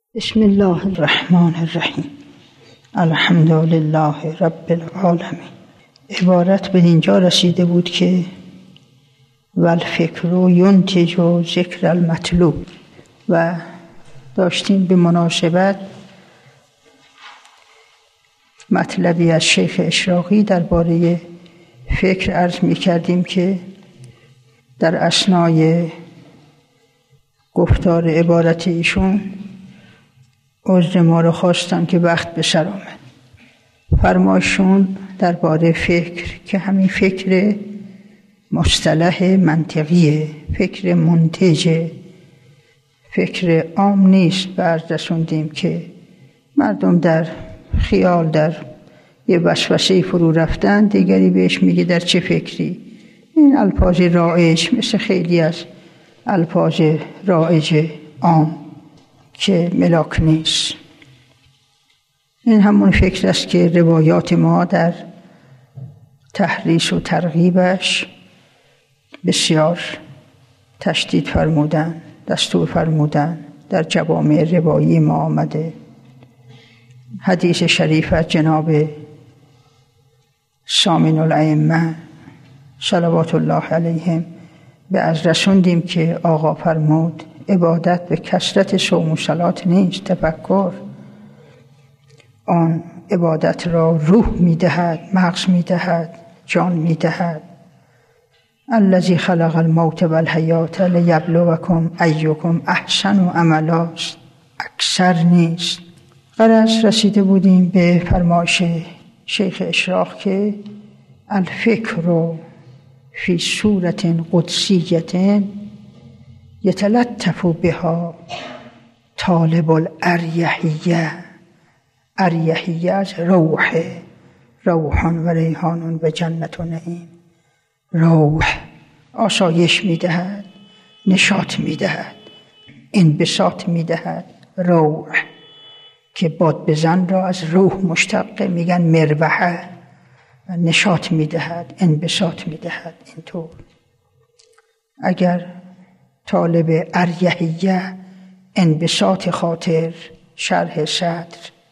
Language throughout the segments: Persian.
بسم الله الرحمن الرحیم. الحمد لله رب العالمین. عبارت به اینجا رسیده بود که والفکر ینتج ذکر المطلوب و داشتیم به مناسبت مطلبی از شیخ اشراقی درباره فکر عرض می کردیم که در اثنای گفتار عبارت ایشون عذر ما رو خواستم که وقت به سر آمد. فرمایشون درباره فکر که همین فکر مصطلح منطقیه، فکر منتجه، فکر عام نیست. و عرض رسوندیم که مردم در خیال در یه وسوسه فرو رفتن، دیگری بهش میگه در چه فکری. این الفاظ رایج مثل خیلی از الفاظ رایج عام که ملاک نیست. این همون فکر است که روایات ما در تحریص و ترغیبش بسیار تشدید فرمودن، دستور فرمودن، در جوامع روایی ما آمده. حدیث شریف از جناب سامن الائمه صلوات الله علیهم به از رسوندیم که آقا فرمود عبادت به کثرت صوم و صلات نیست، تفکر. آن عبادت را روح می‌دهد، مغز می‌دهد، جان می‌دهد. الذی خلق الموت والحیات لیبلوکم ایکم احسن عملا، اکثر نیست. غرض رسیده بودیم به فرمایش شیخ اشراق که الفکر فی صورت قدسیة یتلطف بها طالب الاریحیه. اریحیه از روح، روحان و ریحانون و جنت و نعیم. روح آسایش میدهد، نشاط میدهد، انبساط میدهد. روح که باد بزن را از روح مشتق میگن مروحه، نشاط میدهد، انبساط میدهد. اینطور اگر طالب اریحیه، انبساط خاطر، شرح صدر،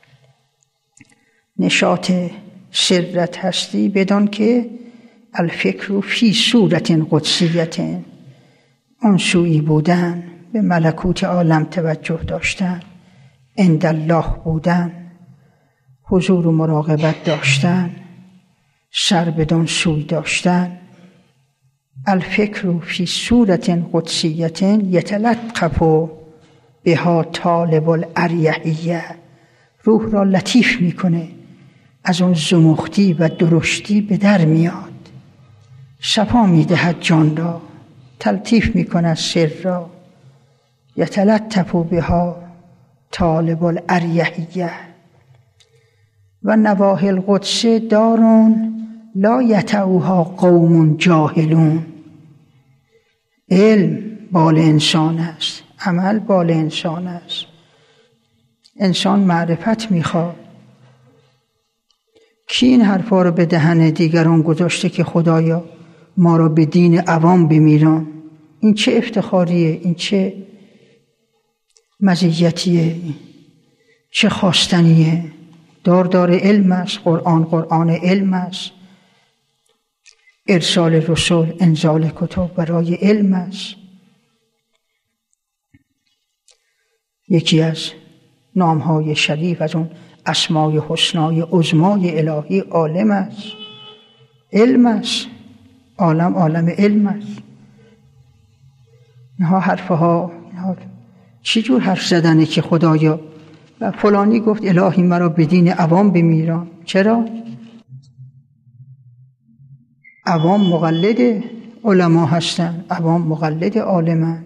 نشاط سرت هستی، بدان که الفکر فی صورت قدسیة، آن سویی بودن، به ملکوت عالم توجه داشتن، عند الله بودن، حضور و مراقبت داشتن، سر بدان سوی داشتن. الفکر فی صورت قدسیة یتلطف بها طالب الاریحیه. روح را لطیف میکنه، از اون زمختی و درشتی به در میاد، صفا میدهد جان را، تلطیف میکند سر را. یتلطف بها طالب الاریحیه. و نواحی القدس دارون لا یطؤها قوم جاهلون. علم بال انسان است، عمل بال انسان است. انسان معرفت میخواد. کی این حرفا رو به دهن دیگران گذاشته که خدایا ما را به دین عوام بمیران؟ این چه افتخاریه، این چه مزیتیه، چه خواستنیه. دار علم است، قرآن علم است، ارسال رسول، انزال کتب برای علم است. یکی از نامهای شریف از اون اسمای حسنای عظمای الهی عالم است، علم است. عالم علم است. اینها حرفها، اینها چی جور حرف زدنه که خدایا و فلانی گفت الهی مرا به دین عوام بمیران؟ چرا؟ عوام مقلد علما هستن، عوام مقلد عالمن.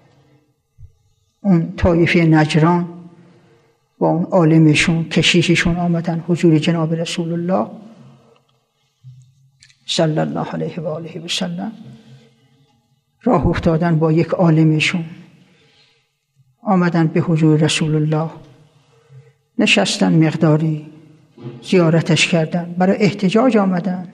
اون طایفه نجران با اون عالمشون، کشیششون آمدن حضور جناب رسول الله صلی الله علیه و آله و سلم، راه افتادن با یک عالمشون، آمدن به حضور رسول الله، نشستن مقداری، زیارتش کردن، برای احتجاج آمدن.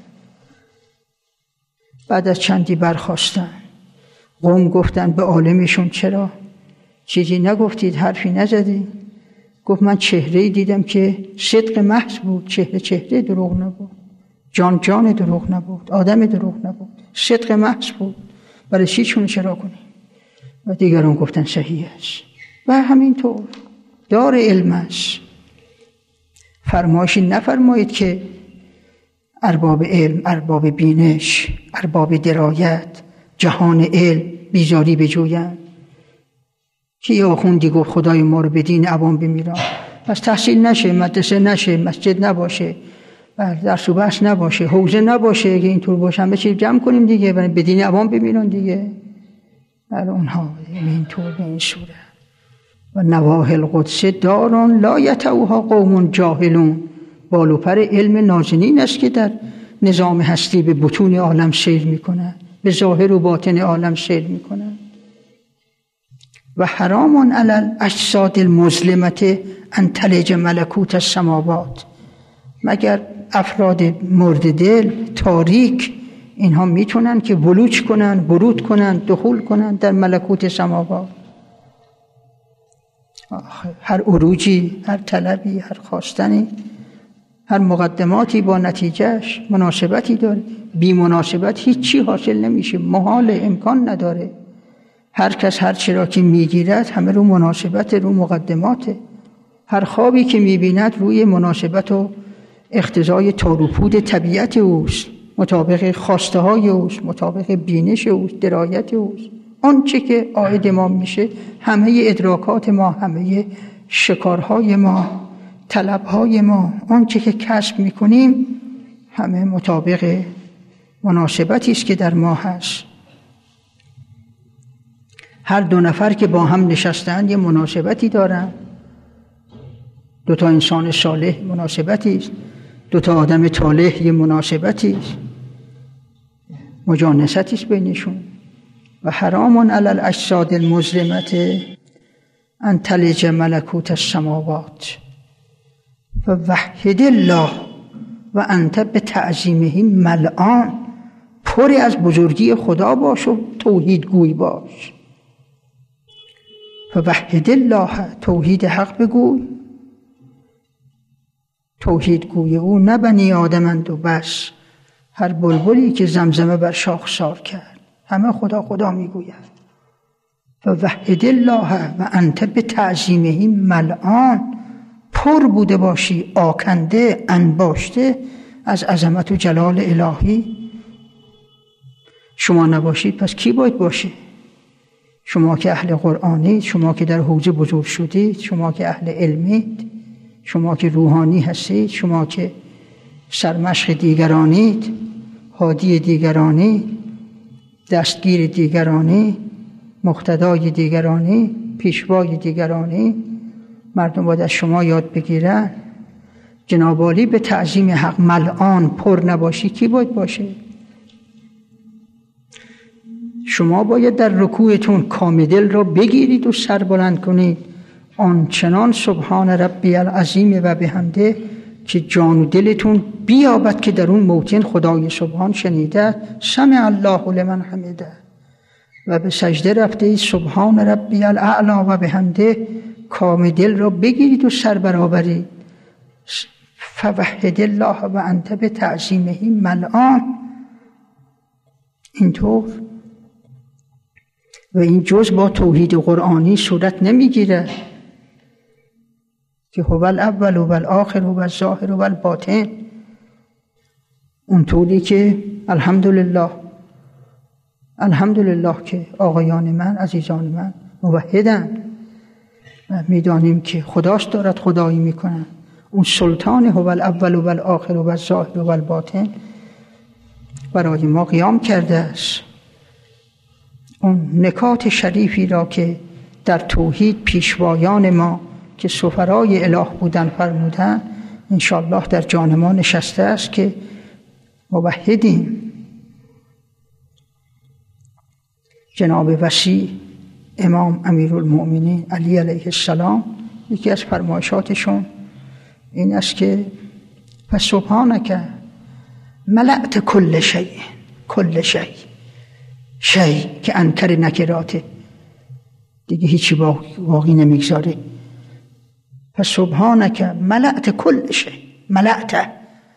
بعد از چندی برخاستن. قوم گفتن به عالمشون چرا چیزی نگفتید، حرفی نزدید؟ گفت من چهره‌ای دیدم که صدق محض بود، چهره دروغ نبود، جان دروغ نبود، آدم دروغ نبود، صدق محض بود. برای چی چرا کنی؟ و دیگران گفتن صحیح است. و همینطور دار علم است. فرمایشی نفرمایید که ارباب علم، ارباب بینش، ارباب درایت، جهان علم بیزاری بجویند که یه آخوندی گفت خدای ما رو به دین عوام بمیران، پس تحصیل نشه، مدرسه نشه، مسجد نباشه، درس و بحث نباشه، حوزه نباشه. اگه اینطور باشه همه چیز جمع کنیم دیگه، به دین عوام بمیران دیگه. اونها اینطور به این صورت. و نواحی القدس دارون لا یطئوها قوم جاهلون. بال و پر علم نازنین است که در نظام هستی به بطون عالم سیر میکنه، به ظاهر و باطن عالم سیر میکنه. و حرام علی الاجساد المظلمه ان تلج ملکوت السماوات. مگر افراد مرد دل تاریک اینها میتونن که ولوج کنن، ورود کنن، دخول کنن در ملکوت سماوات. هر عروجی، هر طلبی، هر خواستنی، هر مقدماتی با نتیجهش مناسبتی داره. بی مناسبت هیچی حاصل نمیشه، محال، امکان نداره. هر کس هر چرا که میگیرد همه رو مناسبت، رو مقدماته. هر خوابی که میبیند روی مناسبت و اقتضای تاروپود طبیعت اوست، مطابق خواسته های اوست، مطابق بینش اوست، درایت اوست. آنچه که عاید ما میشه، همه ادراکات ما، همه شکارهای ما، طلبهای ما، آنچه که کسب میکنیم همه مطابق مناسبتی است که در ما هست. هر دو نفر که با هم نشستند یه مناسبتی دارن. دو تا انسان صالح مناسبتی است، دو تا آدم طالح یه مناسبتی است، مجانستی است بینشون. و حرام علی الاجساد المظلمه ان تلج ملکوت السماوات و وحد الله و انت به تعظیمه ملعان. پری از بزرگی خدا باش و توحید گوی باش. فوحد الله، توحید حق بگوی. توحید گوی او نه بنی آدمند و بس، هر بلبلی که زمزمه بر شاخسار کرد همه خدا خدا میگوید. فوحد الله و انت به تعظیمه ملعان. پر بوده باشی، آکنده، انباشته از عظمت و جلال الهی. شما نباشید پس کی باید باشه؟ شما که اهل قرآنید، شما که در حوزه بزرگ شدید، شما که اهل علمید، شما که روحانی هستید، شما که سرمشق دیگرانید، هادی دیگرانی، دستگیر دیگرانی، مقتدای دیگرانی، پیشوای دیگرانی، مردم باید از شما یاد بگیرن. جناب عالی به تعظیم حق ملعان پر نباشی کی باید باشه؟ شما باید در رکوعتون کام دل را بگیرید و سر بلند کنید، آنچنان سبحان ربی العظیم و بحمده که جان و دلتون بیابد که در اون موطن خدای سبحان شنیده سمع الله لمن حمده. و به سجده رفته سبحان ربی الاعلی و بحمده، کام دل را بگیرید و سر برآورید. فوحد الله و انت به تعظیمه ملعان. اینطور. و این جز با توحید قرآنی صورت نمیگیره که هو الاول و الاخر و الظاهر و الباطن. اونطوری که الحمدلله که آقایان من، عزیزان من موحدن و میدانیم که خداست دارد خدایی میکنن. اون سلطان هو الاول و الاخر و الظاهر و الباطن برای ما قیام کرده است. اون نکات شریفی را که در توحید پیشوایان ما که سفرای اله بودن فرمودن انشاءالله در جان ما نشسته است که موحدیم. جناب وصی امام امیرالمؤمنین علی علیه السلام یکی از فرمایشاتشون این است که فسبحانک ملأت کل شیء که انکر نکراته دیگه هیچی باقی نمیگذاره. فسبحانک ملأت کل شیء، ملأت،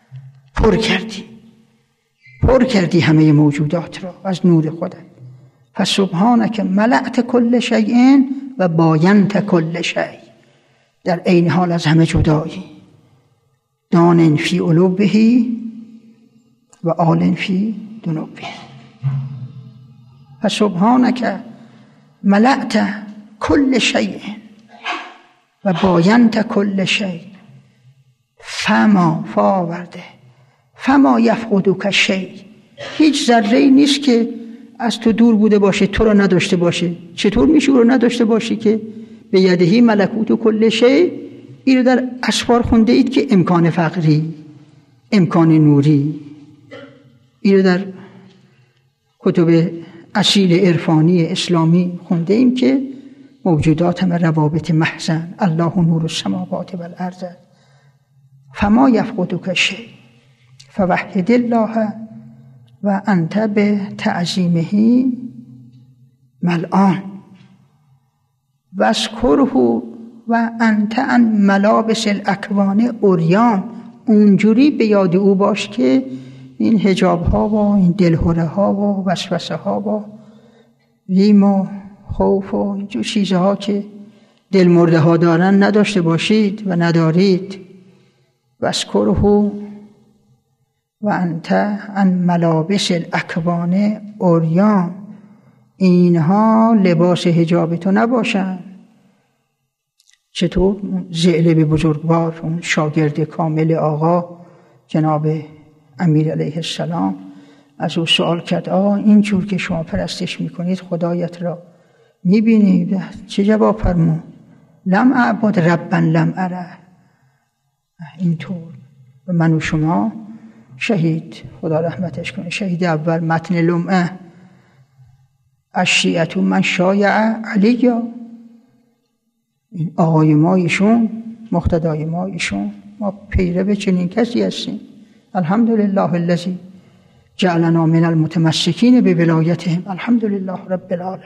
پر کردی همه موجودات را از نور خودت. فسبحانک ملأت کل شیء و باینت کل شیء، در عین حال از همه جدایی. دان فی علوه و آل فی دنوه. فسبحانک ملأت کل شیء و باینت کل شیء فما یفقدک شیء، هیچ ذره‌ای نیست که از تو دور بوده باشه، تو رو نداشته باشه. چطور میشه او رو نداشته باشی که به یدهی ملکوت کل شیء؟ این رو در اسفار خونده اید که امکان فقری، امکان نوری. این رو در کتب اصیل عرفانی اسلامی خونده ایم که موجودات همه روابط محضن، الله نور السماوات و الارض. فما یفقدک شیء فوحد الله و انت به تعظیمه ملعان واذکره و انت عن ملابس الاکوان عریان. اونجوری به یاد او باش که این حجاب ها و این دلهره ها و وسوسه ها و ویم و خوف و اینجور چیزها که دل مرده ها دارن نداشته باشید و ندارید. واذکره و انت عن ملابس الاکوان عریان، اینها لباس حجاب تو نباشن. چطور؟ ذئلب بزرگوار، اون شاگرد کامل آقا جناب امیر علیه السلام، از او سوال کرد اینجور که شما پرستش میکنید خدایت را میبینید؟ چه جواب فرمود؟ لم اعبد ربا لم اره. اینطور و من و شما شهید، خدا رحمتش کنه، شهید اول متن لمعه، الشیعة من شایع علی، آقای ما ایشون، مقتدای ما ایشون، ما پیرو چنین کسی هستیم. الحمدلله الذی جعلنا من المتمسکین بولایتهم، الحمدلله رب العالمین.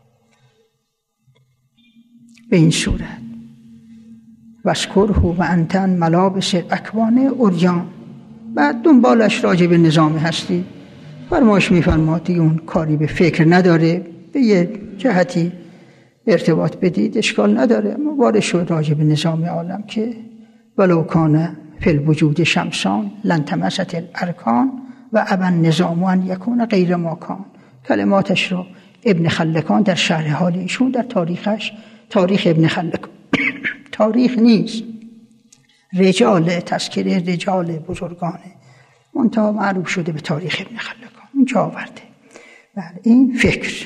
به این صورت واذکره و انت عن ملابس الاکوان عریان. بعد دنبالش راجع به نظام هستی فرمایش می‌فرماد دیگه اون کاری به فکر نداره، به یه جهتی ارتباط بدید اشکال نداره. اما وارد شد راجع به نظام عالم که ولو کان فی الوجود شمسان لن تمست الارکان و ابا النظام ان یکون غیر ما کان. کلماتش رو ابن خلکان در شرح حال ایشون در تاریخش، تاریخ ابن خلکان تاریخ نیست، رجال، تذکره رجال بزرگانه، منتها معروف شده به تاریخ ابن خلکان، اینجا آورده. بله، این فکر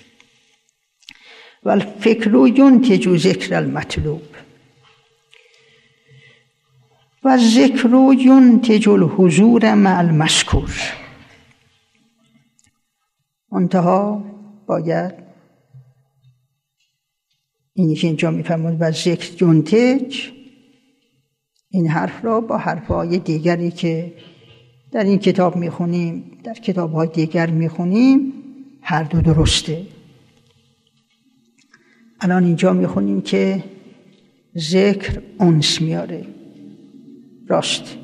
و الفکر ینتج ذکر المطلوب و ذکر ینتج الحضور مع المذکور. منتها باید اینی که اینجا میفرمود و ذکر ینتج، این حرف را با حرفهای دیگری که در این کتاب میخونیم، در کتابهای دیگر میخونیم، هر دو درسته. الان اینجا میخونیم که ذکر انس میاره، راست،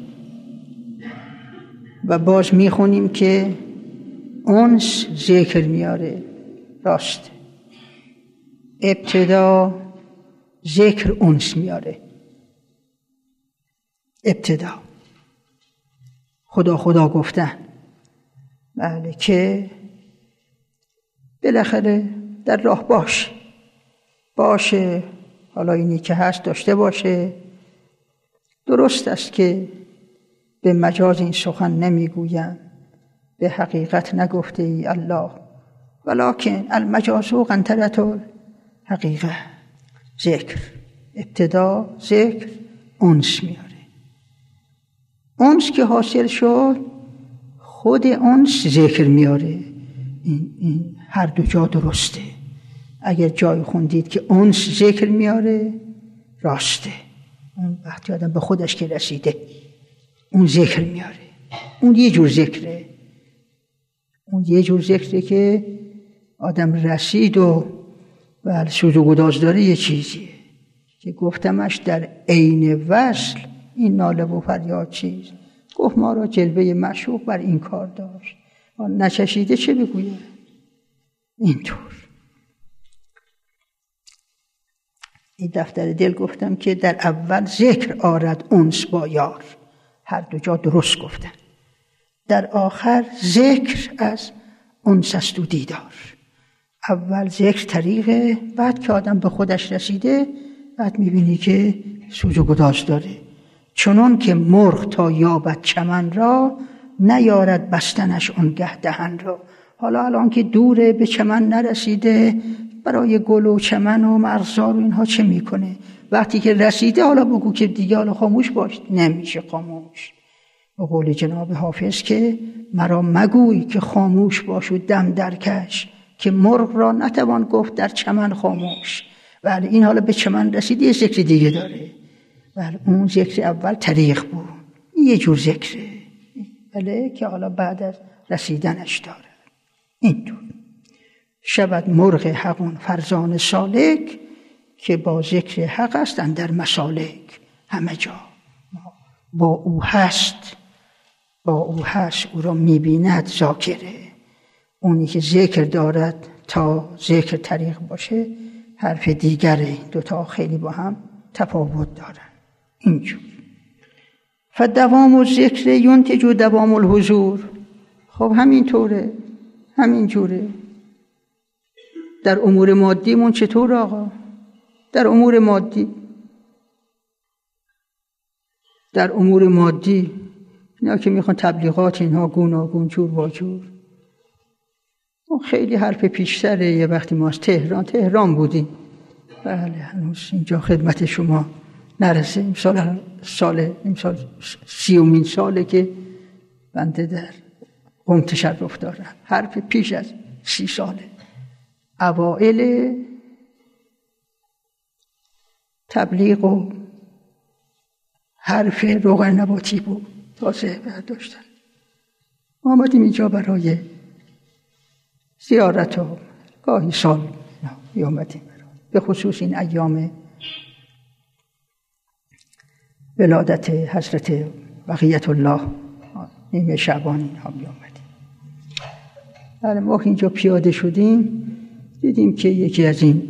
و باز میخونیم که انس ذکر میاره، راست. ابتدا ذکر انس میاره، ابتدا خدا خدا گفتن. بله، که بالاخره در راه باشه، حالا اینی که هست داشته باشه. درست است که به مجاز این سخن نمیگویم، به حقیقت نگفته ای الله، ولکن المجاز قنطرة الحقیقه. ذکر ابتدا ذکر انس میاره، انس که حاصل شد خود انس ذکر میاره. این هر دو جا درسته. اگر جای خوندید که انس ذکر میاره، راسته. اون وقتی آدم به خودش که رسیده اون ذکر میاره. اون یه جور ذکره، اون یه جور ذکره که آدم رسید و سوز و گداز داره، یه چیزیه. که گفتمش در عین وصل این ناله و فریاد چیست؟ گفت ما را جلوه معشوق بر این کار داشت، نچشیده چه بگوید؟ اینطور. این دفتر دل گفتم که در اول ذکر آرد انس با یار، هر دو جا درست گفتن. در آخر ذکر از انس است و دیدار. اول ذکر طریقه، بعد که آدم به خودش رسیده بعد میبینی که سوز و گداز داره. چنان که مرغ تا یابد چمن را، نیارد بستنش اونگه دهن را. حالا الان که دوره به چمن نرسیده، برای گل و چمن و مرغزار و اینها چه میکنه؟ وقتی که رسیده حالا بگو که دیگه حالا خاموش باش، نمیشه خاموش. به قول جناب حافظ که مرا مگوی که خاموش باش و دم درکش، که مرغ را نتوان گفت در چمن خاموش. ولی این حالا به چمن رسیده یه ذکر دیگه داره. ولی اون ذکر اول طریق بود، یه جور ذکره بله که حالا بعد از رسیدنش داره. اینطور شود مرغ حقون فرزان سالک، که با ذکر حق است اندر مسالک. همه جا با او هست، با او هست، او را میبیند ذاکره. اونی که ذکر دارد تا ذکر طریق باشه حرف دیگره. دوتا خیلی با هم تفاوت دارن. اینجور فدوام الذکر ینتج دوام الحضور. خب همینطوره، همینجوره. در امور مادیمون چطور آقا؟ در امور مادی اینا که میخوان تبلیغات اینها گوناگون جور با جور، خیلی حرف پیشتره. یه وقتی ما از تهران بودیم، بله هنوز اینجا خدمت شما نرسه. امسال 30مین ساله که بنده در قم تشرف دارم. حرف پیش از 30 ساله. اوائل تبلیغ و حرف روغن نباتی بود تازه برداشتن. ما آمدیم اینجا برای زیارت و گاهی سال آمدیم به خصوص این ایام ولادت حضرت بقیت الله نیمه شعبان اینها می آمدیم. بله ما اینجا پیاده شدیم دیدیم که یکی از این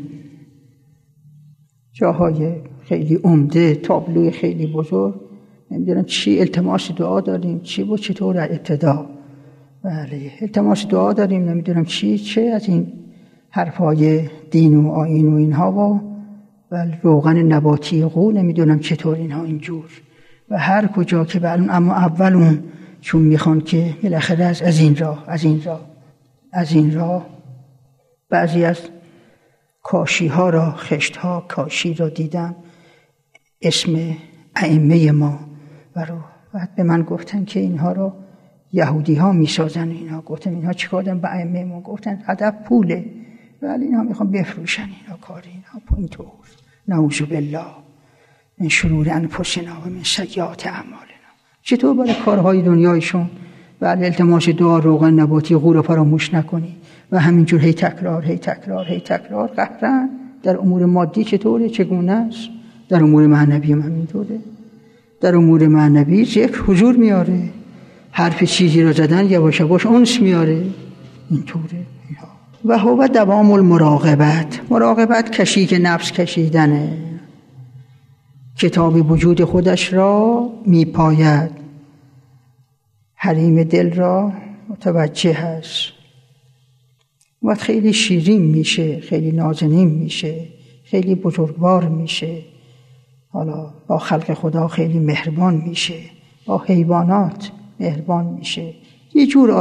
جاهای خیلی عمده، تابلوی خیلی بزرگ، نمیدونم چی التماس دعا داریم، چی و چطور ابتدا. بله التماس دعا داریم، نمیدونم چه از این حرفای دین و آیین و اینها و روغن نباتی قو نمیدونم چطور اینها اینجور. و هر کجا که اما اول اون چون میخوان که بالاخره از این راه بعضی از کاشی ها را، خشت ها کاشی را دیدم اسم ائمه ما و بعد به من گفتن که اینها را یهودی ها میسازن. اینها گفتم اینها چیکار دارن به ائمه ما؟ گفتن هدف پوله، ولی اینها میخوان بفروشن اینها کار اینها. اینطور نعوذ بالله من شرور انفسنا و من سیئات اعمالنا. چطور برای کارهای دنیایشون؟ ولی التماس دعا روغن نباتی قو رو فراموش نکنی و همینجور هی تکرار قهرن. در امور مادی چطوره؟ چگونه است؟ در امور معنوی هم همینطوره. در امور معنوی ذکر حضور میاره، حرف چیزی رو زدن یواش یواش انس میاره. اینطوره. و هو دوام مراقبت کشی نفس کشیدنه. کتاب وجود خودش را میپاید، حریم دل را متوجه هست. وقت خیلی شیرین میشه، خیلی نازنین میشه، خیلی بزرگوار میشه. حالا با خلق خدا خیلی مهربان میشه، با حیوانات مهربان میشه. یه جور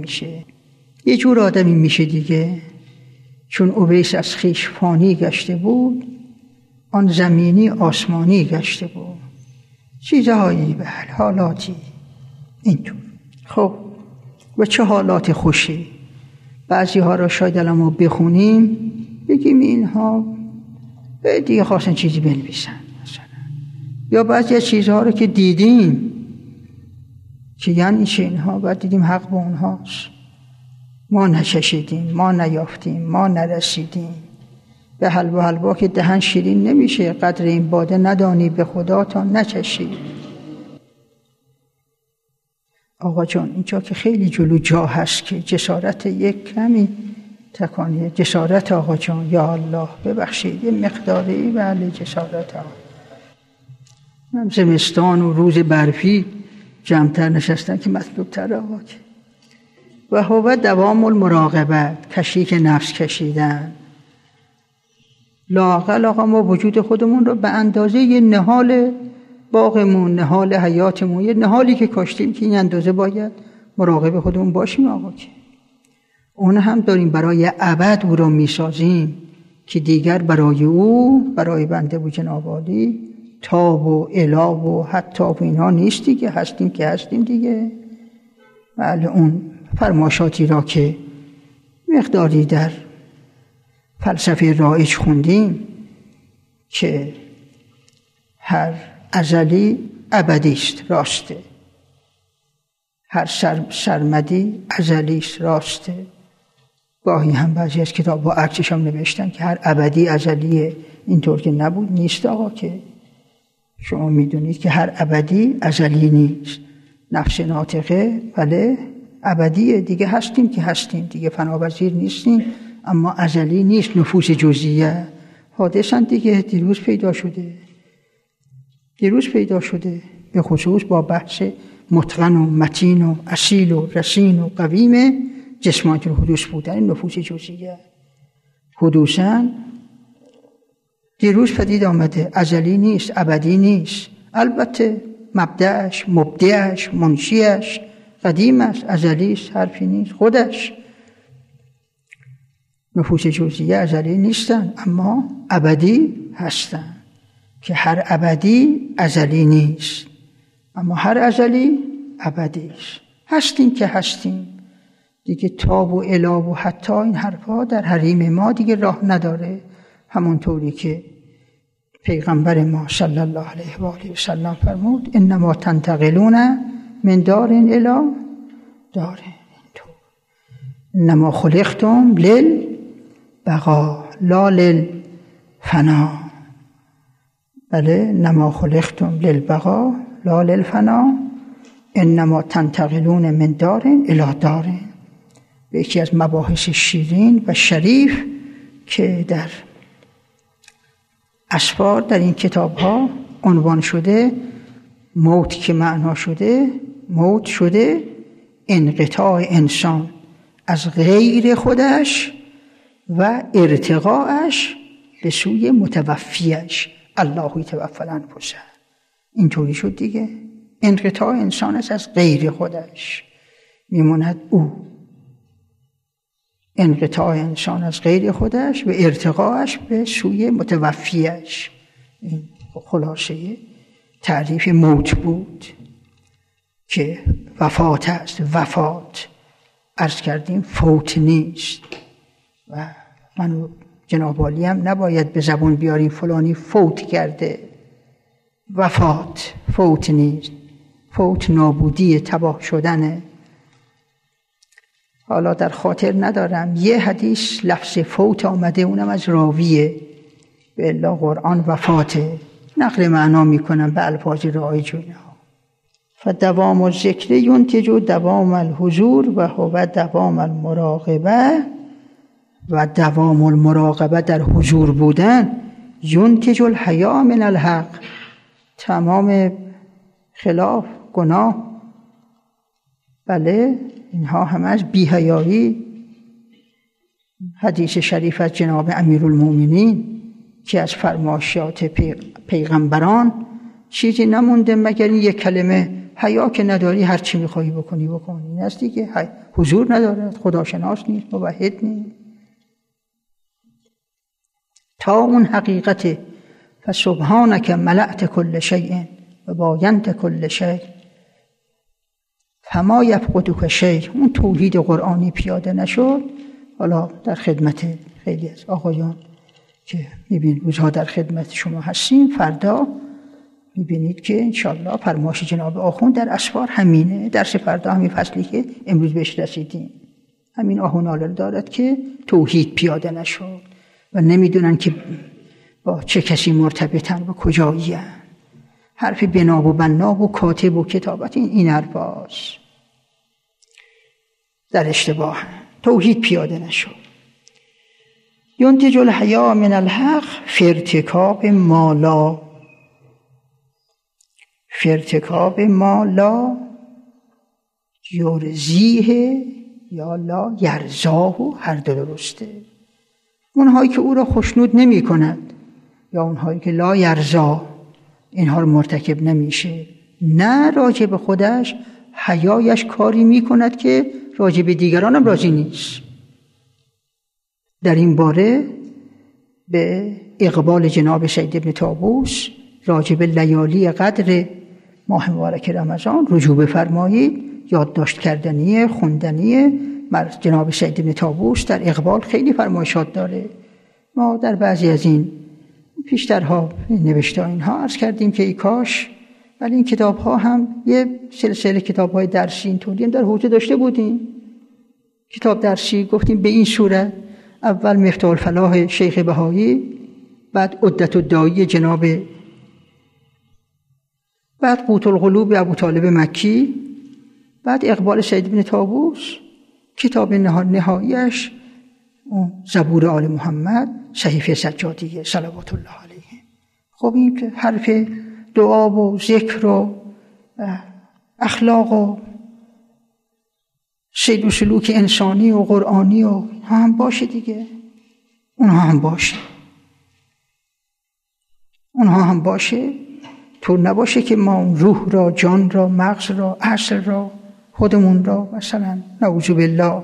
آدمی میشه دیگه. چون اویس از خویش فانی گشته بود، آن زمینی آسمانی گشته بود. چیزهایی به حالاتی اینطور. خب و چه حالات خوشی. بعضی ها را شاید الان ما بخونیم بگیم اینها دیگه خواستن چیزی بنویسن مثلا. یا بعضی از چیزها رو که دیدیم که یعنی چه اینها، بعد دیدیم حق با اونهاست، ما نچشیدیم، ما نیافتیم، ما نرسیدیم. به حلوا که دهن شیرین نمیشه، قدر این باده ندانی به خدا تا نچشی. آقا جان اینجا که خیلی جلو جا هست که جسارت یک کمی تکانیه. جسارت آقا جان، یا الله ببخشید یه مقداری بله جسارت آقا. من زمستان و روز برفی جمعتر نشستن که مطلوب تر آقا که و هو دوام المراقبت، کشیک نفس کشیدن. لااقل آقا ما وجود خودمون رو به اندازه یه نهال باغمون، نهال حیاتمون، یه نهالی که کاشتیم که این اندازه باید مراقب خودمون باشیم آقا که اون هم داریم برای ابد او رو میسازیم که دیگر برای او، برای بنده و جناب عالی تاب و الا و حتی و اینها نیست دیگه، هستیم که هستیم دیگه. بله اون فرماشاتی را که مقداری در فلسفه رایج خوندیم که هر ازلی ابدی است راسته، هر سرمدی ازلی است راسته. گاهی هم بعضی از کتاب با عکسش هم نوشتن که هر ابدی ازلیه، اینطور که نبود نیست آقا که شما میدونید که هر ابدی ازلی نیست. نفس ناطقه بله ابدیه دیگه، هستیم که هستیم دیگه، فناپذیر نیستیم، اما ازلی نیست. نفوس جزئیه حادثن دیگه، دیروز پیدا شده به خصوص با بحث متقن و متین و اصیل و رسین و قویم جسمانیت الحدوث بودن نفوس جزئیه. حدوثن دیروز پدید آمده، ازلی نیست، ابدی نیست. البته مبدأش، مبدعش، منشیش قدیم است، ازلی است، حرفی نیست. خودش نفوس جزئیه ازلی نیستن اما ابدی هستن که هر ابدی ازلی نیست اما هر ازلی ابدی است. هستیم که هستیم دیگه، تاب و الا و حتی این حرفا در حریم ما دیگه راه نداره. همونطوری که پیغمبر ما صلی الله علیه و آله و سلم فرمود انما تنتقلون من دار الی دار، انما خلقتم للبقاء لا للفنا. بله انما خلقتم للبقاء لا للفنا، انما تنتقلون من دار الی دار. به یکی از مباحث شیرین و شریف که در اسفار در این کتاب ها عنوان شده، موت که معنا شده، موت شده انقطاع انسان از غیر خودش و ارتقاءش به سوی متوفیش، الله یتوفی الانفس. اینطوری شد دیگه، انقطاع انسان است از غیر خودش، میموند او. انقطاع انسان از غیر خودش و ارتقاءش به سوی متوفیش. این خلاصه تعریف موت بود که وفات است. وفات عرض کردیم فوت نیست و من جناب عالی هم نباید به زبان بیاریم فلانی فوت کرده. وفات فوت نیست، فوت نابودی، تباه شدنه. حالا در خاطر ندارم یه حدیث لفظ فوت آمده، اونم از راویه، به الا قرآن وفاته، نقل معنا میکنم به الفاظ رایج و اینها. فدوام الذکر ینتج دوام الحضور و هو دوام المراقبه، و دوام المراقبه در حضور بودن ینتج الحیا من الحق، تمام خلاف گناه بله اینها هم از بی‌حیایی. حدیث شریف از جناب امیرالمومنین که از فرمایشات پیغمبران چیزی نمونده مگر این یک کلمه حیا که نداری هر چی میخوایی بکنی این است دیگه. حضور ندارد، خداشناس نیست، موحد نیست. تا اون حقیقت فسبحانک ملأت کل شیء و باینت کل شیء فما یفقدک شیء، اون توحید قرآنی پیاده نشد. حالا در خدمت خیلی از آقایان که میبینید روزها در خدمت شما هستیم، فردا میبینید که انشالله فرمایش جناب آخوند در اسفار همینه. درس فردا همین فصلی که امروز بهش رسیدیم همین آهو ناله دارد که توحید پیاده نشد. و نمیدونن که با چه کسی مرتبطن و کجایی هن. حرف بناب و بناب و کاتب و کتابت این حرفاست، در اشتباه توحید پیاده نشد. ینتج الحیا من الحق فی ارتکاب ما لا، فی ارتکاب ما لا یرضیه یا لا یرضاه، هر دو درسته. اونهایی که او را خوشنود نمی کند یا اونهایی که لا یرضا، اینها رو مرتکب نمیشه. نه راجع به خودش حیایش کاری می کند که راجع به دیگرانم راضی نیست. در این باره به اقبال جناب سید ابن طاووس راجع به لیالی قدر ماه مبارک رمضان رجوع بفرمایید. یادداشت کردنی، خوندنی جناب سید ابن طاووس در اقبال خیلی فرمایشات داره. ما در بعضی از این پیشترها نوشته اینها عرض کردیم که ای کاش، ولی این کتاب ها هم یه سلسله کتاب های درسی اینطوری هم در حوزه داشته بودیم. کتاب درسی گفتیم به این صورت: اول مفتاح الفلاح شیخ بهایی، بعد عدت الداعی جناب، بعد قوت القلوب ابو طالب مکی، بعد اقبال سید ابن طاووس، کتاب نهاییش زبور آل محمد، صحیفه سجادیه صلوات الله علیه. خب این حرف دعا و ذکر و اخلاق و سیر و سلوک انسانی و قرآنی و اینها هم باشه دیگه. اونها هم باشه. طور نباشه که ما روح را، جان را، مغز را، عقل را، خودمون را مثلا نعوذ بالله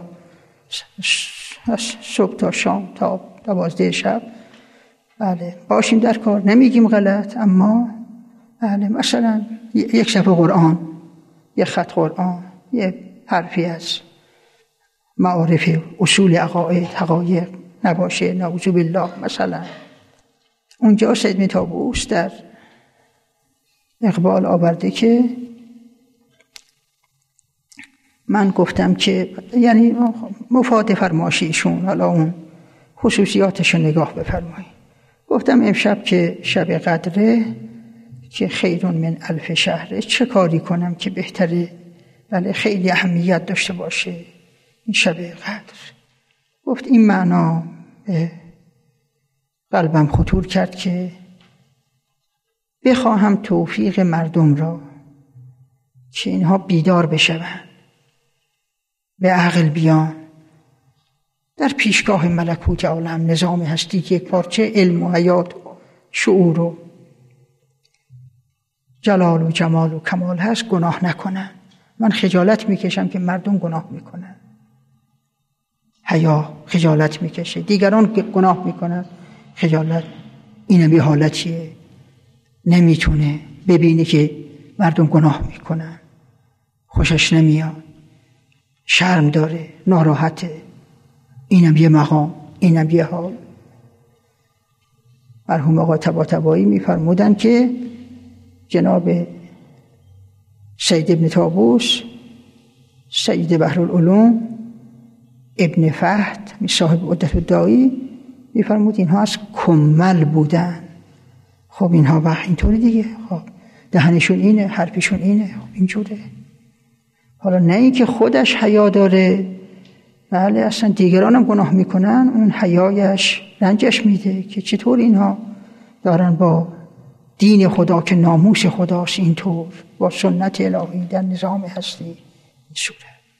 صبح تا شام تا 12 شب بله باشیم در کار. نمیگیم غلط، اما بله مثلا یک صفحه قرآن، یک خط قرآن، یک حرفی از معارف اصول عقاید حقایق نباشه، نعوذ بالله. مثلا اونجا سید ابن طاووس در اقبال آورده که من گفتم که یعنی مفاد فرماشیشون، حالا اون خصوصیاتشو نگاه بفرمایید. گفتم امشب که شب قدره که خیر من الف شهره، چه کاری کنم که بهتره ولی خیلی اهمیت داشته باشه این شب قدر. گفت این معنا به قلبم خطور کرد که بخواهم توفیق مردم را که اینها بیدار بشوند، به عقل بیان، در پیشگاه ملکوت عالم نظام هستی که یک پارچه علم و حیات و شعور و جلال و جمال و کمال هست گناه نکنن. من خجالت میکشم که مردم گناه میکنن، حیا خجالت میکشه، دیگران گناه میکنن خجالت. اینم یه حالتیه، نمیتونه ببینه که مردم گناه میکنن، خوشش نمیاد، شرم داره، ناراحته. اینم یه مقام، اینم یه حال. مرحوم آقا طباطبایی میفرمودن که جناب سید ابن طاووس، سید بحرالعلوم، ابن فهد صاحب عدت الداعی، میفرمود اینها از کمل بودن. خب اینها وقت اینطوری دیگه، خب دهنشون اینه، حرفشون اینه، خب اینجوره. حالا نه این که خودش حیا داره، بله اصلا دیگرانم گناه میکنن، اون حیایش رنجش میده که چطور اینها دارن با دین خدا که ناموس خداست اینطور با سنت الهی در نظام هستی این صورت.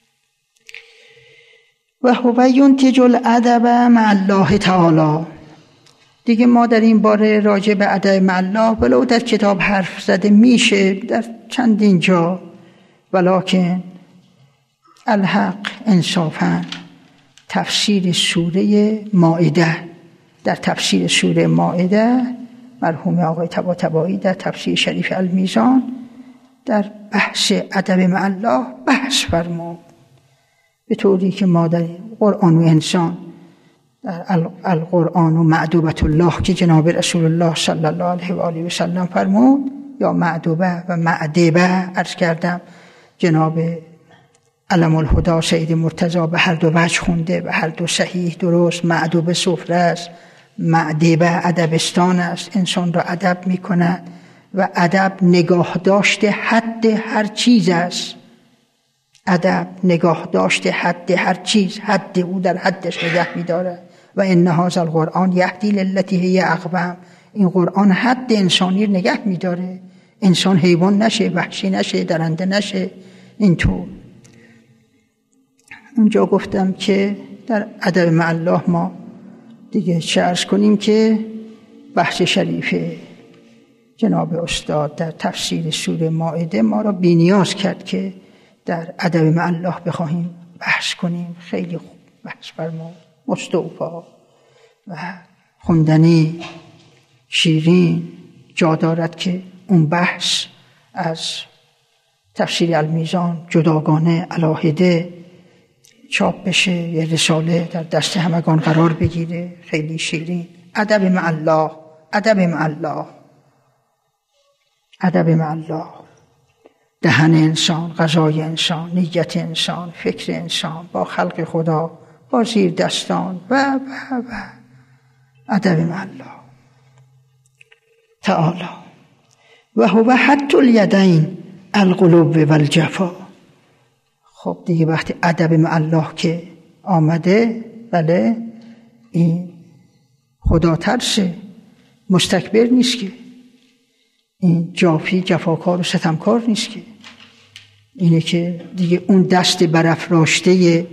و هو ینتج الادب مع الله تعالی. دیگه ما در این باره راجع به ادب مع الله ولو در کتاب حرف زده میشه در چندین جا، ولکن الحق انصافاً تفسیر سوره مائده، در تفسیر سوره مائده مرحوم آقای طباطبایی در تفسیر شریف المیزان در بحث ادب مع الله بحث فرمود، به طوری که ما در قرآن و انسان، در القرآن و معدوبت الله که جناب رسول الله صلی الله علیه و آله و سلم فرمود، یا معدوبه و معدبه عرض کردم، جناب علم الهدی سید مرتضی به هر دو وجه خونده، به هر دو صحیح درست. معدوبه سفره است، مأدبه ادبستان است، انسان را ادب می‌کند و ادب نگاه داشته حد هر چیز است. ادب نگاه داشته حد هر چیز، حد او در حدش نگه می‌دارد. و ان هذا القرآن یهدی للتی هی اقوم. این قرآن حد انسانی نگه می‌داره، انسان حیوان نشه، وحشی نشه، درنده نشه. اینطور اونجا گفتم که در ادب مع الله ما دیگه چه عرض کنیم که بحث شریف جناب استاد در تفسیر سوره مائده ما را بی‌نیاز کرد که در ادب مع الله بخواهیم بحث کنیم. خیلی خوب بحث فرما، مستوفا و خوندنی، شیرین جا دارد که اون بحث از تفسیر المیزان جداگانه علاهده چاپ بشه، یه رساله در دست همگان قرار بگیره. خیلی شیرین. ادب مع الله، ادب مع الله، ادب مع الله. دهن انسان، غذای انسان، نیت انسان، فکر انسان با خلق خدا، با زیر دستان و ادب مع الله تعالی. و هو حد الیدین القلوب والجفا. خب دیگه وقتی ادب مع الله که آمده، بله، این خدا ترسه، مستکبر نیست که، این جافی جفاکار و ستمکار نیست که، اینه که دیگه اون دست برافراشته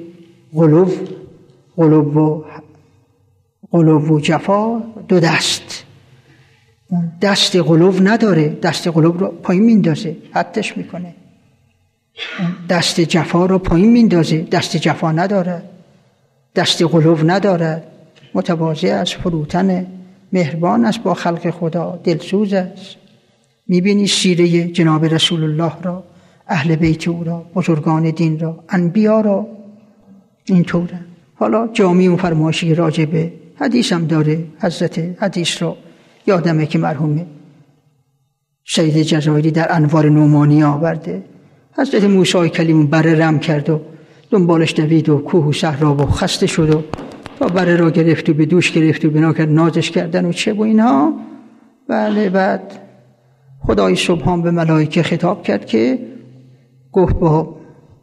قلوب و جفا، دو دست، اون دست قلوب نداره، دست قلوب رو پایین میندازه، حدش میکنه. دست جفا رو پایین میندازه، دست جفا نداره، دست قلوب نداره، متواضع است، فروتن، مهربان است با خلق خدا، دلسوز است. میبینی سیره جناب رسول الله را، اهل بیت او را، بزرگان دین را، انبیا را، اینطوره. حالا جامعی و فرمایشی راجبه حدیث هم داره. حضرت حدیث را یادمه که مرحوم سید جزایری در انوار نعمانی آورده. حضرت موسی کلیم بره رم کرد و دنبالش دوید و کوه و صحرا و خسته شد و تا بره را گرفت و به دوش گرفت و بنا کرد نازش کردن و چه و اینها. بله، بعد خدای سبحان به ملائکه خطاب کرد که گفت با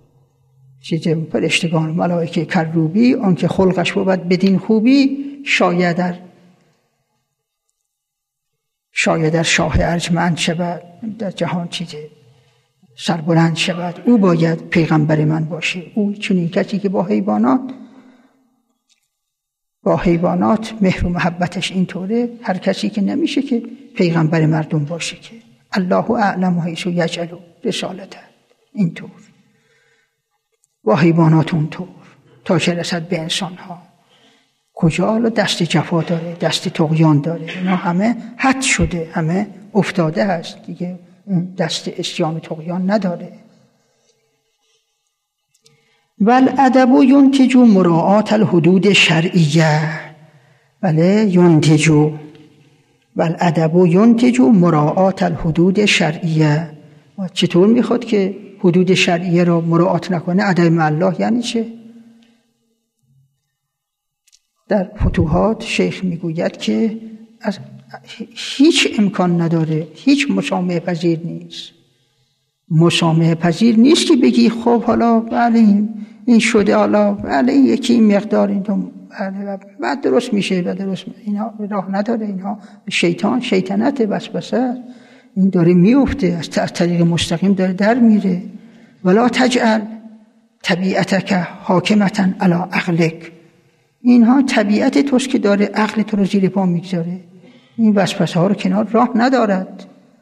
فرشتگان ملائکه کروبی، آن که خلقش بود بدین خوبی، شاید در شاه ارجمند شود، در جهان چیزه سربلند شود، او باید پیغمبر من باشه. او چنین کسی که با حیوانات مهر و محبتش اینطوره، هر کسی که نمیشه که پیغمبر مردم باشه که الله اعلم حیث یجعل رسالته، اینطور با حیوانات اونطور تا چه رسد به انسان ها. کجا حالا دست جفا داره، دست طغیان داره؟ اینا همه حد شده، همه افتاده هست دیگه، اون دست اسیان و طغیان نداره. والادب ینتج مراعات الحدود شرعیه. بله، والادب ینتج مراعات الحدود شرعیه. چطور میخواد که حدود شرعیه را مراعات نکنه؟ ادب مع الله یعنی چه؟ در فتوحات شیخ میگوید که از هیچ امکان نداره، هیچ مسامحه پذیر نیست. مسامحه پذیر نیست که بگی خب حالا بله این شده، حالا بله این یکی این مقدار این تو بعد درست میشه، بعد درست اینا راه نداره. اینها شیطنت وسوسه، این داره میفته از طریق مستقیم داره در میره. ولا تجعل طبیعتک حاکمتا علی عقلک. اینها طبیعت توست که داره عقل تو رو زیر پا میگذاره، این وسوسه ها رو کنار راه ندارد.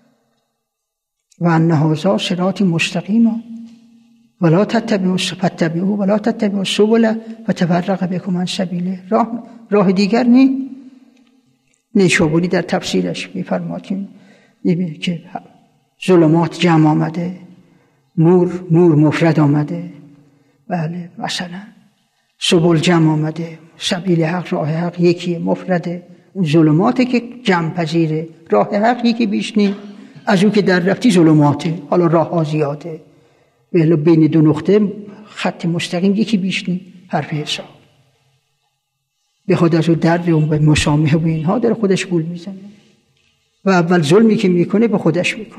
و ان هذا صراط مستقیم ولا تتبعوا ولا تتبعوا السبل فتفرق بكم عن سبیله. راه دیگر نی. نیشابوری در تفسیرش میفرماد که ظلمات جمع آمده، نور مفرد آمده. بله، مثلا سبل جمع آمده، سبیل حق، راه حق یکی مفرده. اون ظلماته که جمع پذیره، راه حق یکی بیش نی. از اون که در رفتی ظلماته، حالا راه ها زیاده، بین دو نقطه خط مستقیم یکی بیش نی، حرف حساب. به خود از او درد و به مسامحه و اینها در خودش گول میزنه و اول ظلمی که میکنه به خودش میکنه.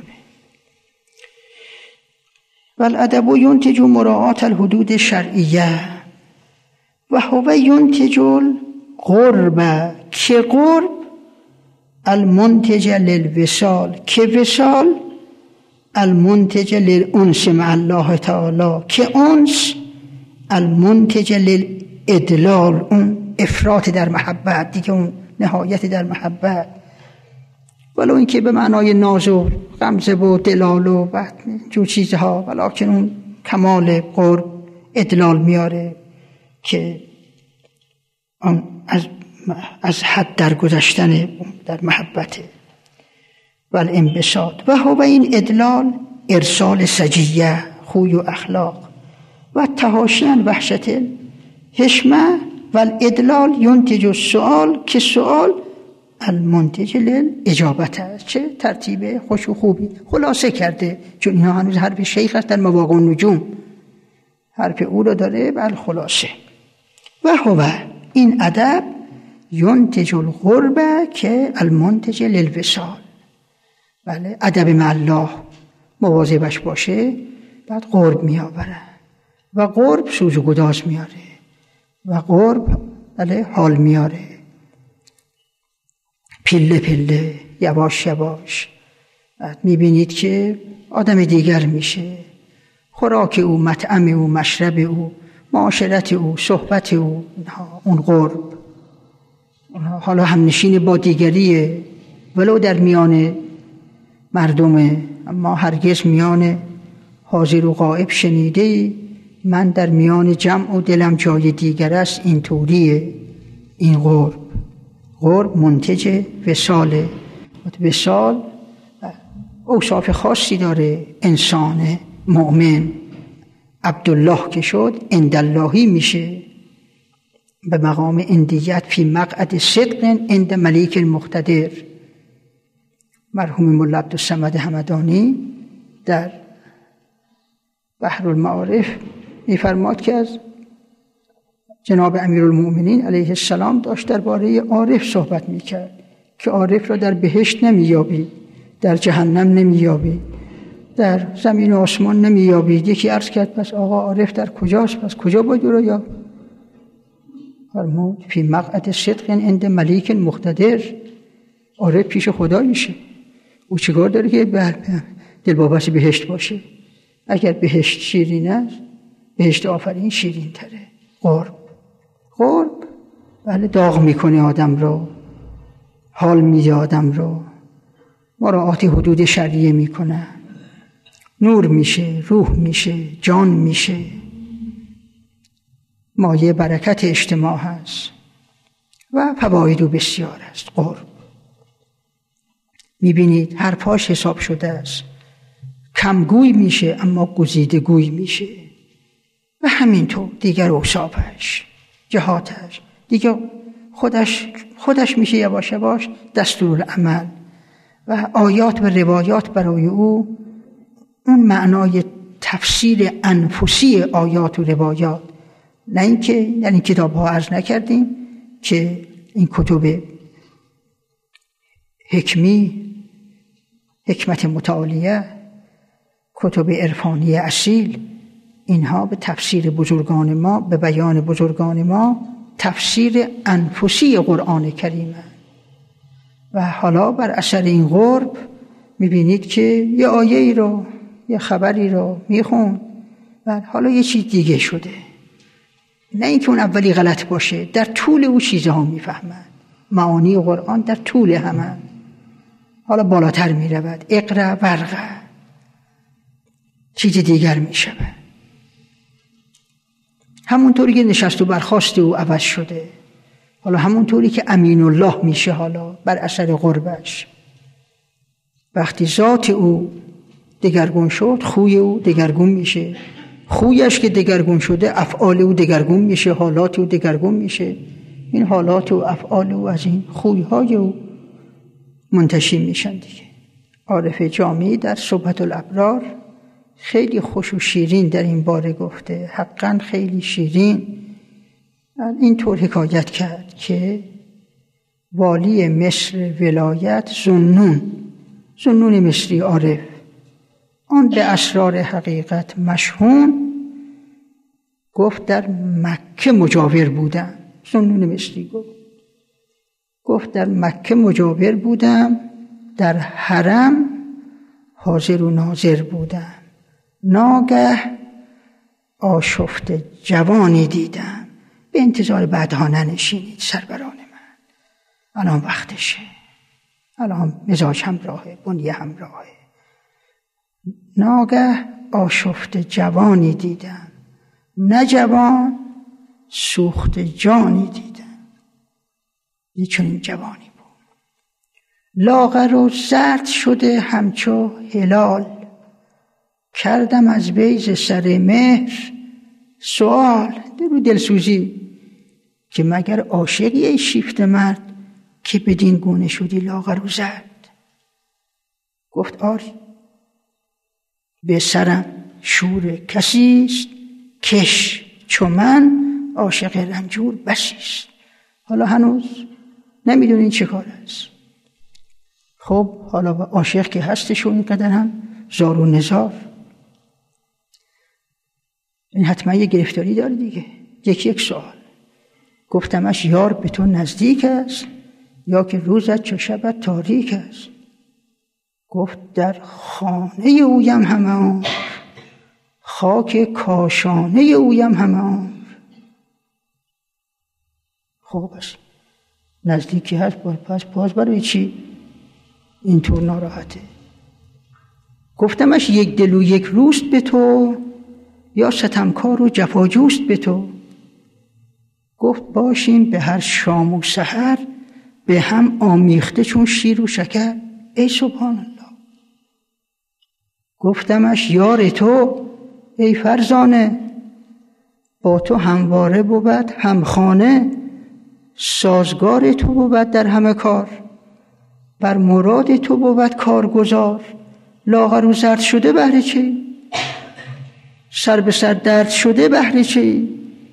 والادب ینتج مراعات الحدود الشرعیه و هو ینتج القرب که قرب المنتج للوصال که وصال المنتج للانس مع الله تعالی که انس المنتج للادلال، اون افراط در محبت دیگه، اون نهایت در محبت، ولو اینکه به معنای ناز و غمزه و دلال و جو چیزها، ولکن اون کمال قرب ادلال میاره که آن از حد در گذشتن در محبته. والانبساط و هو این ادلال ارسال سجیه خوی و اخلاق و تحاشیان وحشت حشمه والادلال ینتج السؤال که سؤال المنتج للاجابت است. چه ترتیب خوش و خوبی خلاصه کرده، چون اینها هنوز حرف شیخ است در مواقع النجوم، حرف او را داره بر خلاصه. و هو این ادب ینتج القرب که المنتج للوصال. بله، ادب مع الله مواظبش باشه، بعد قرب می آوره و قرب سوز و گداز میاره و قرب بله حال میاره، پله پله یواش یواش میبینید که آدم دیگر میشه. خوراک او، مطعم او، مشرب او، معاشرت او، صحبت او، اون قرب. حالا همنشین با دیگریه ولو در میان مردمه، اما هرگز میان حاضر و غائب شنیده من در میان جمع و دلم جای دیگر است، این طوریه. این قرب منتج وصاله. وصال اوصاف خاصی داره. انسان مؤمن عبدالله که شد عنداللهی میشه، به مقام اندیت فی مقعد صدق عند ملیک المقتدر. مرحوم مولا عبدالصمد همدانی در بحر المعارف می‌فرماد که از جناب امیرالمؤمنین علیه السلام داشت درباره عارف صحبت میکرد که عارف را در بهشت نمیابی، در جهنم نمیابی، در زمین و آسمان نمیابی. یکی عرض کرد پس آقا عارف در کجاست؟ پس کجا باید او را یاب؟ فرمود فی مقعد صدق عند ملیک مقتدر. عارف پیش خدایشه. او چیکار داره که دل وابسته بهشت باشه؟ اگر بهشت شیرین است، بهشت آفرین شیرین تره. قرب بله داغ میکنه آدم رو، حال میده آدم رو، مراعات حدود شرعیه میکنه، نور میشه، روح میشه، جان میشه، مایه برکت اجتماع هست و فواید بسیار است. قرب میبینید هر پاش حساب شده است، کمگوی میشه اما گزیده گوی میشه و همینطور دیگر اوصافش، جهاتش دیگه خودش میشه یواش یواش دستورالعمل و آیات و روایات برای او اون معنای تفسیر انفسی آیات و روایات. نه اینکه در این کتاب ها عرض نکردیم که این کتب حکمت متعالیه، کتب عرفانی اصیل، اینها به تفسیر بزرگان ما، به بیان بزرگان ما تفسیر انفسی قرآن کریمه. و حالا بر اثر این قرب میبینید که یه آیه‌ای رو، یه خبری رو میخون و حالا یه چیز دیگه شده. نه اینکه اون اولی غلط باشه، در طول او چیزها میفهمن. معانی قرآن در طول همه حالا بالاتر میرود. اقرأ ورقه چیز دیگر میشه. همونطوری که نشست و برخاست او عوض شده، حالا همونطوری که امین الله میشه حالا بر اثر قربش. وقتی ذات او دگرگون شد، خوی او دگرگون میشه. خویش که دگرگون شده، افعال او دگرگون میشه، حالات او دگرگون میشه. این حالات و افعال او از این خویهای او منتشی میشن دیگه. عارف جامی در صبحة الابرار خیلی خوش و شیرین در این باره گفته، حقا خیلی شیرین اینطور حکایت کرد که والی مصر ولایت ذوالنون مصری عارف، آن به اسرار حقیقت مشهون، گفت در مکه مجاور بودم. ذوالنون مصری گفت در مکه مجاور بودم، در حرم حاضر و ناظر بودم، ناگه آشفته جوانی دیدم. به انتظار بعدها ننشینید سروران من، الان وقتشه، الان مزاج همراهه، بنیه همراهه. ناگه آشفته جوانی دیدم، نه جوان سوخت جانی دیدم. یه چنین جوانی بود، لاغر و زرد شده همچو هلال، کردم از بیض سر مهر سوال. رو دلسوزی که مگر عاشقی ای شیفته مرد که بدین گونه شدی لاغر و زرد؟ گفت آری، به سرم شور کسیست، کش چو من عاشق رنجور بسیست. حالا هنوز نمیدونین چه کار است. خب حالا عاشق که هستش و اینقدر هم زار و نزار، این حتما یه گرفتاری داره دیگه. یک سوال گفتمش، یار به تو نزدیک است یا که روزت چو شبت تاریک است؟ گفت در خانه اویم همه عمر، خاک کاشانه اویم همه عمر. خب بس نزدیکی هست، پس باز برای چی اینطور ناراحته؟ گفتمش یک دل و یک روست به تو یا ستمکار و جفاجوست به تو؟ گفت باشیم به هر شام و سحر، به هم آمیخته چون شیر و شکر. ای سبحان الله. گفتمش یار تو ای فرزانه، با تو همواره بود همخانه، سازگار تو بود در همه کار، بر مراد تو بود کارگزار. لاغر و زرد شده بهر چی؟ سر به سر درد شده بهر چی؟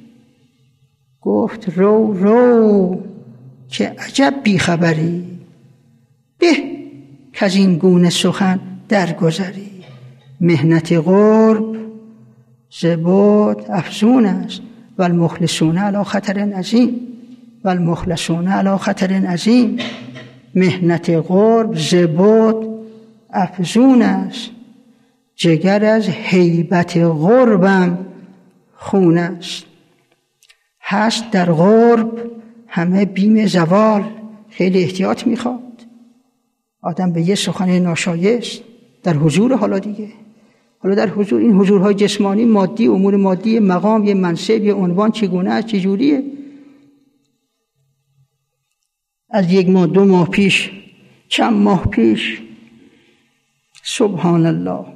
گفت رو که عجب بیخبری، به که از این گونه سخن درگذری. مهنت قرب ز بعد افزون است، و المخلصون علی خطر عظیم، و المخلصون علی خطر عظیم. مهنت قرب ز بعد افزون است، جگر از هیبت قربم خون است. هست در قرب همه بیم زوال. خیلی احتیاط میخواد آدم به یه سخن ناشایست در حضور. حالا دیگه حالا در حضور، این حضورهای جسمانی، مادی، امور مادی، مقام، یه منصب، یه عنوان چگونه است، چجوریه؟ از 1 ماه 2 ماه پیش، چند ماه پیش، سبحان الله،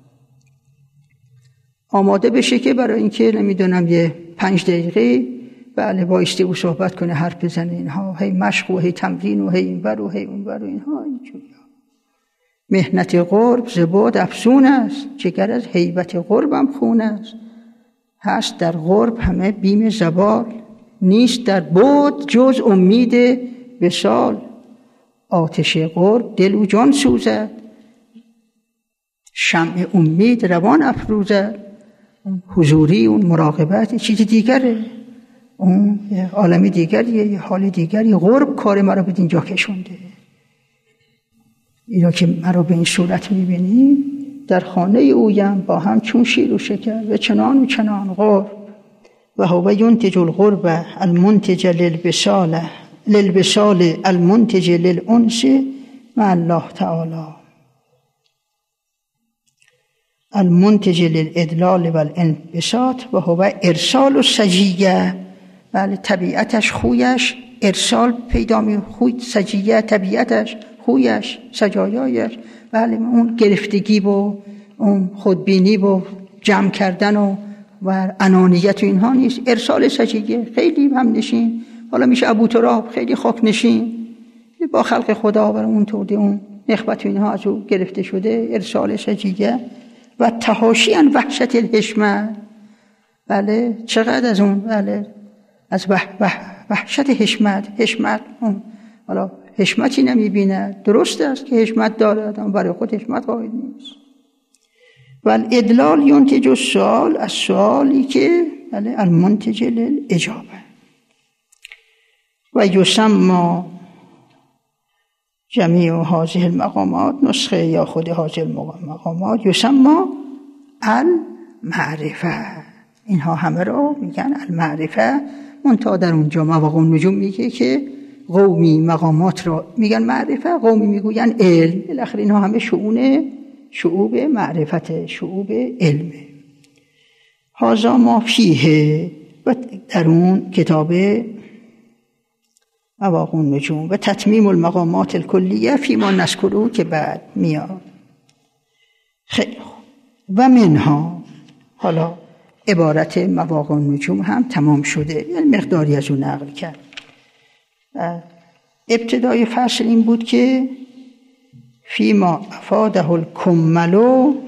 آماده بشه که برای اینکه نمیدونم یه 5 دقیقه بله بایستی او صحبت کنه، حرف بزنه، اینها هی مشق و هی تمرین و هی اینور و هی اونور و اینها. اینجوری مهنت قرب ز بعد افزون است، جگر از هیبت قربم خون است. هست در قرب همه بیم زوال، نیست در بعد جز امید وصال. آتش قرب دل و جان سوزد، شمع امید روان افروزد. اون حضوری، اون مراقبت چیز دیگره، اون عالمی دیگریه، یه حال دیگری. قرب کار مرا به اینجا کشونده. اینا که مرا به این صورت میبینی، در خانه اویم با هم چون شیر و شکر، و چنان قرب. و هو ینتج القرب المنتج للوصال المنتج للانس مع الله تعالی، المنتج للادلال والانبساط. و هو ارسال السجیه، بله طبیعتش، خویش ارسال پیدا می، خوی سجیه طبیعتش، خویش، سجایایش، بله اون گرفتگی و اون خودبینی و جمع کردن و انانیت و اینها نیست. ارسال سجیه، خیلی هم نشین، حالا میشه ابو تراب، خیلی خاک نشین با خلق خدا و اون طور اون نخبت و اینها از او گرفته شده. ارسال سجیه و تحاشی ان وحشت الحشمه، بله چقدر از اون، بله از وحشت حشمت حالا حشمتی نمی‌بیند. درست است که حشمت دارد اما برای خود حشمت قائل نیست. و الادلال ینتج السؤال، از سوالی که المنتج للاجابه. و یسمى جمیع هذه المقامات، نسخه یا خود هذه المقامات، یسمى المعرفه. اینها همه رو میگن المعرفه. منتها در اونجا مواقع النجوم میگه که قومی مقامات رو میگن معرفه، قومی میگوین علم. بالاخره اینها همه شعوب معرفت، شعوب علمه. هذا ما فیه، و در اون کتاب مواقع النجوم و تتمیم المقامات الکلیه فیما نذکره که بعد میاد. خیلی خوب. و منها، حالا عبارت مواقع النجوم هم تمام شده، یعنی مقداری از اون نقل کرد. ابتدای فصل این بود که فیما افاده الکمل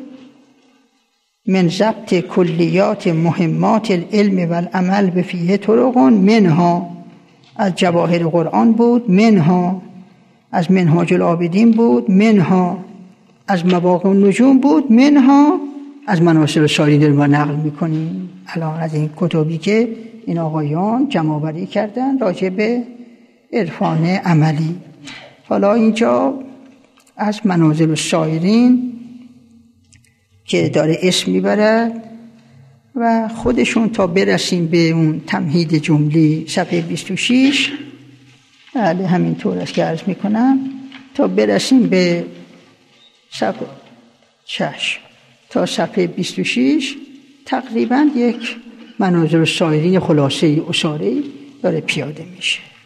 من ضبط کلیات مهمات العلم و العمل به فیه طرق، منها از جواهر قرآن بود، منها از منهاج العابدین بود، منها از مواقع النجوم بود، منها از مناصر السائرین ما نقل میکنیم. الان از این کتابی که این آقایان جمع‌آوری کردن راجع به عرفان عملی. حالا اینجا از منازل السائرین که داره اسم میبرد و خودشون تا برسیم به اون تمهید جملی صفحه 26، همینطور است که عرض میکنم، تا برسیم به صفحه تا صفحه 26 تقریبا یک منازل السائرین خلاصه اساره‌ای داره پیاده میشه.